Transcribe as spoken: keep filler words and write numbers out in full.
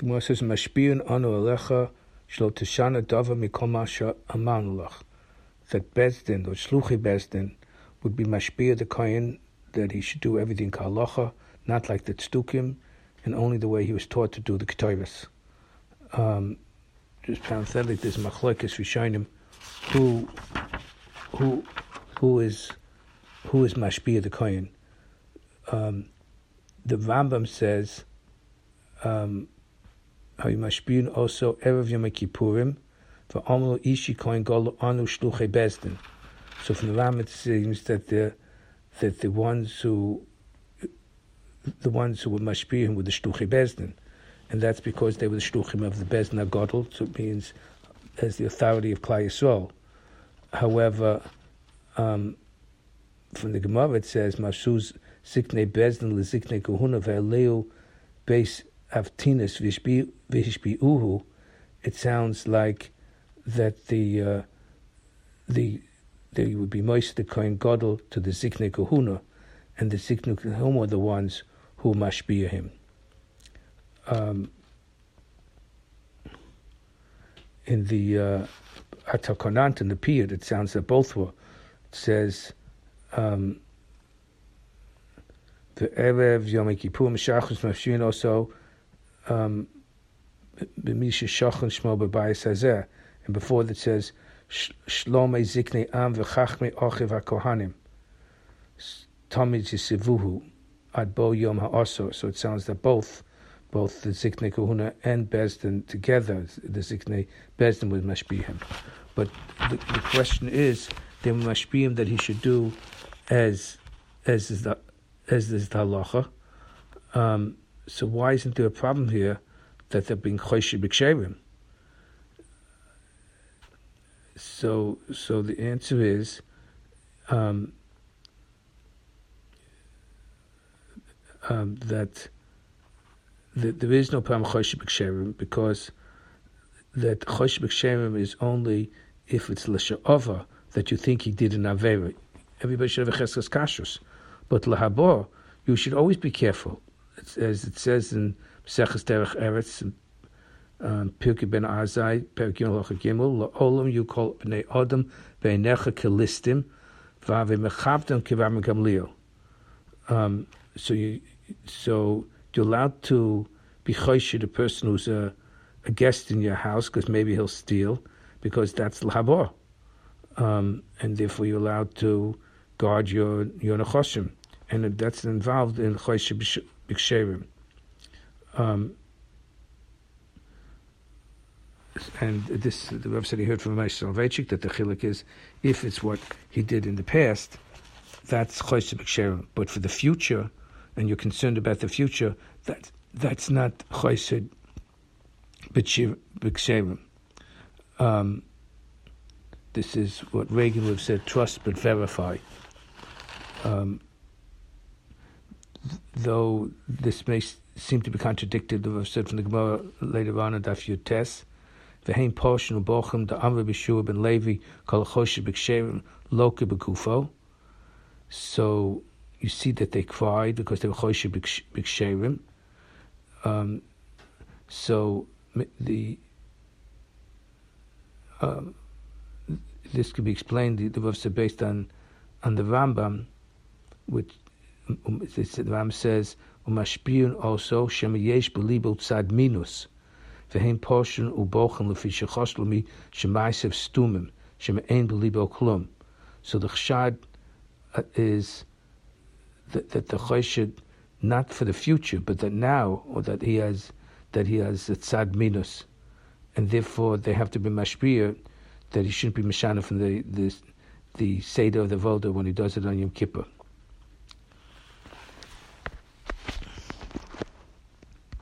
Gemara says, Mashpiyun anu alecha shlo teshana dava mikol masha amanu lach. That Bezdin, or Shluchi Bezdin, would be mashpiyah the kohen, that he should do everything k'halacha, not like the tzdukim, and only the way he was taught to do the ketuvos. Um, just parenthetically, there's machlokes rishonim, who, who, who is, who is mashpiyah the kohen. Um, the Rambam says, um, how you mashpiyun also erev Yom Kippurim, v'amlu ishi kohen gol anu shluchei bezdin. So from the Rambam it seems that the that the ones who the ones who were mashpiyun were the shluchei bezdin, and that's because they were the shluchim of the bezdin hagadol. So it means as the authority of Klal Yisrael. However, um, from the Gemara it says mashuz ziknei bezdin leziknei kohuna ve'aleu beis avtinas v'hishbi'uhu. It sounds like that the uh, the they would be moist the kohen gadol to the ziknei kohuna, and the ziknei kohuna are the ones who mashpiyah him. Um, in the uh, Atakonant in the Piyut, it sounds that both were. It says um, the erev Yom Kippur Meshachos Mashpiyah also b'misha shachan shmo b'bayis hazeh, and before that says Shlomei ziknei am v'chachmei ochiv hakohanim tamid yisivuhu ad bo yom ha'asor. So it sounds that both, both the ziknei kohuna and bezdin together, the ziknei bezdin was mashpiyim. But the, the question is, they were mashpiyim that he should do as as is the as is the halacha. Um, so why isn't there a problem here that they're being chosheh b'ksherim? So, so the answer is, um, um, that, that there is no problem chosheh b'ksherim, because that chosheh b'ksherim is only if it's l'sha'ova that you think he did an avera. Everybody should have a cheskas kashrus, but lahabor you should always be careful. It's, as it says in Maseches Derech Eretz, Pirkei Ben Azai, Perek Yom Halacha Gimel, La'olam you call b'nei Adam b'einecha kelistim, v'ave mechavtem kivam gamliel. Um, so you, so you're allowed to be chosheh the person who's a, a guest in your house, because maybe he'll steal, because that's l'habor, um, and therefore you're allowed to guard your your nechoshim, and that's involved in chosheh b'ksherim. Um, and this, the Rebbe said he heard from Moshe Soloveitchik that the chiluk is, if it's what he did in the past, that's chosheh b'ksherim. But for the future, and you're concerned about the future, that that's not chosheh b'ksherim. Um, this is what Reagan would have said: trust but verify. Um, th- though this may seem to be contradicted, I've said from the Gemara later on in Daf Yud Tes, v'hein portion ubochem the Amr b'Shua ben Levi kol chosheh b'ksherim loke b'kufo. So you see that they cried because they were chosheh b'ksherim. Um, so the um, this could be explained. The, the verse is based on on the Rambam, which um, the Rambam says, "Umashpiyun also shemayesh belibo tzad minus, v'hein portion ubochen lefi shechoslomi shemaysev stumim shemein belibo klum." So the chshad uh, is that, that the choshed not for the future, but that now, or that he has that he has a tzad minus, and therefore they have to be mashpiyah that he shouldn't be mishana from the the the seder of the voda when he does it on Yom Kippur.